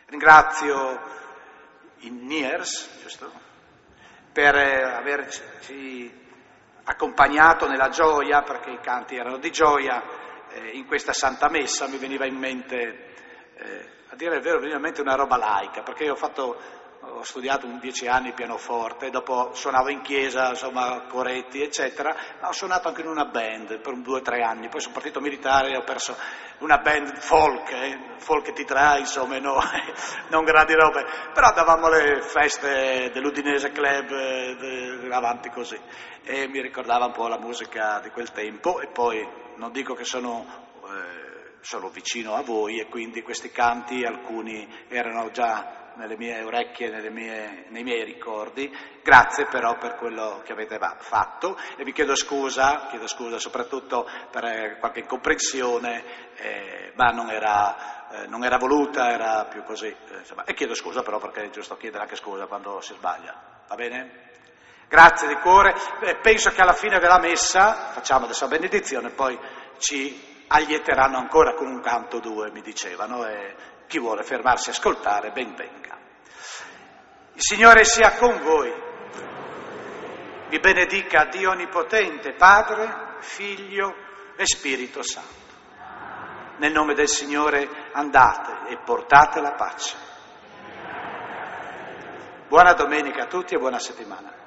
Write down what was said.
Ringrazio i Niers, giusto? Per averci accompagnato nella gioia, perché i canti erano di gioia, in questa Santa Messa. Mi veniva in mente, a dire il vero, veniva in mente una roba laica, perché ho studiato 10 anni pianoforte, dopo suonavo in chiesa, insomma, coretti, eccetera, ma ho suonato anche in una band per 2 o 3 anni, poi sono partito militare e ho perso una band folk ti trae, insomma, no, non grandi robe, però davamo le feste dell'Udinese Club, avanti così, e mi ricordava un po' la musica di quel tempo, e poi non dico che sono vicino a voi, e quindi questi canti, alcuni erano già nelle mie orecchie, nei miei ricordi. Grazie però per quello che avete fatto, e vi chiedo scusa soprattutto per qualche incomprensione, ma non era voluta, era più così, insomma. E chiedo scusa però, perché è giusto chiedere anche scusa quando si sbaglia, va bene? Grazie di cuore. Penso che alla fine della messa facciamo adesso la benedizione, poi ci allieteranno ancora con un canto o 2, mi dicevano, e chi vuole fermarsi a ascoltare, ben venga. Il Signore sia con voi, vi benedica Dio Onnipotente, Padre, Figlio e Spirito Santo. Nel nome del Signore andate e portate la pace. Buona domenica a tutti e buona settimana.